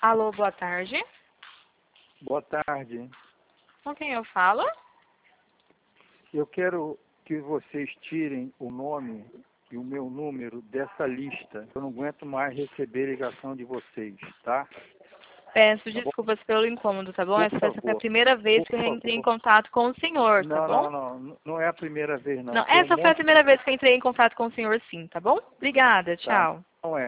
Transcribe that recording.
Alô, boa tarde. Boa tarde. Com quem eu falo? Eu quero que vocês tirem o nome e o meu número dessa lista. Eu não aguento mais receber ligação de vocês, tá? Peço Tá bom? desculpas pelo incômodo, tá bom? Por Essa foi a favor. primeira vez Por que eu entrei em favor. contato com o senhor, tá Não, bom? não, não. Não é a primeira vez, não. Não, Tem um essa foi a monte primeira vez que eu entrei em contato com o senhor, sim, tá bom? Obrigada, tá. tchau. Não é.